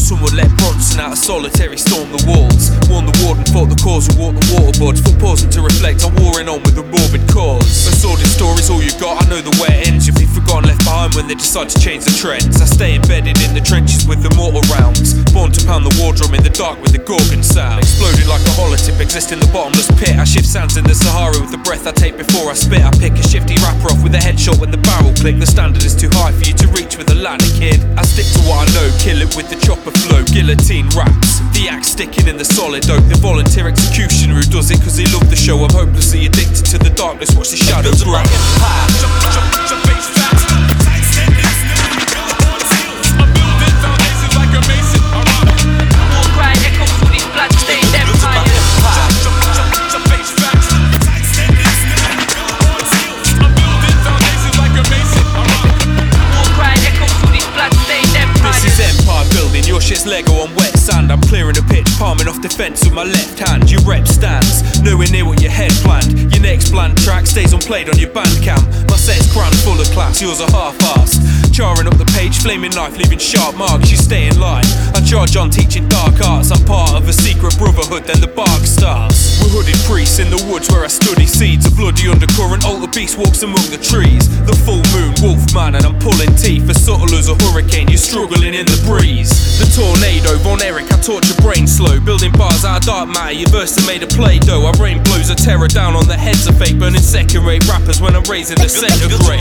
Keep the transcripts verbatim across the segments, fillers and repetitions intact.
someone let Bronson out of solitary, storm the walls. Warn the warden, fought the cause, who walk the water buds. Foot pausing to reflect on warring on with a morbid cause. A sordid story's all you got, I know the way it ends. You'll be forgotten, left behind when they decide to change the trends. I stay embedded in the trenches with the mortal rounds, born to pound the war drum in the dark with the Gorgon sound. Exploded like a holotip, exist in the bottomless pit. I shift sounds in the Sahara with the breath I take before I spit. I pick a shifty rapper off with a headshot when the barrel click. The standard is too high for you to reach with a ladder, kid. I stick to what I know, kill it with the chopper flow. Guillotine raps, the axe sticking in the solid oak. The volunteer executioner who does it cause he loved the show. I'm hopelessly addicted to the darkness, watch the shadow grow. Your shit's Lego on wet sand. I'm clearing the pitch, palming off defence with my left hand. Your rep stands, nowhere near what your head planned. Your next planned track stays unplayed on your Bandcamp. My set's crammed full of class, yours are half-assed. Charring up the page, flaming knife, leaving sharp marks. You stay in line, I charge on teaching dark arts. I'm part of a secret brotherhood, then the bark starts. We're hooded priests in the woods where I study seeds. A bloody undercurrent, alter beast walks among the trees. The full moon, wolf man, and I'm pulling teeth. As subtle as a hurricane, you're struggling in the breeze. The tornado, Von Erich, I torture brain slow. Building bars out of dark matter, your verse are made of Play-Doh. I rain blows of terror down on the heads of fake, burning second-rate rappers when I'm raising the centigrade.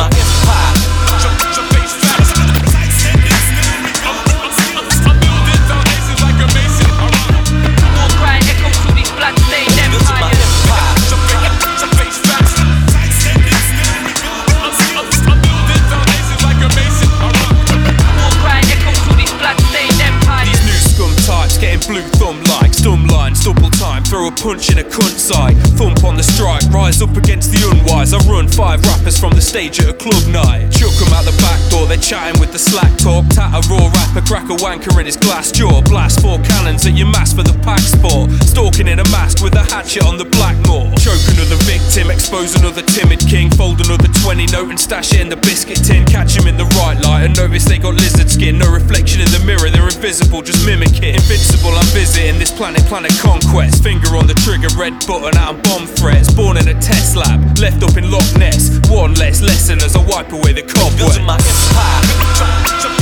Blue thumb like stum line, double time, throw a punch in a cunt side. Thump on the strike, rise up against the unwise. I run five rappers from the stage at a club night. Chuck them out the back door, they're chatting with the slack talk. Tat a raw rapper, crack a wanker in his glass jaw. Blast four cannons at your mask for the pack sport. Stalking in a mask with a hatchet on the blackmore. Choke another victim, expose another timid king. Fold another twenty note and stash it in the biscuit tin. Catch him in the right light and notice they got lizard skin. No reflection in the mirror, they're invisible, just mimic it. Invincible, I'm visiting this planet, planet conquest. Finger on the trigger, red button out of bomb threats. Born in a test lab, left up in Loch Ness. One less lesson as I wipe away the cobwebs.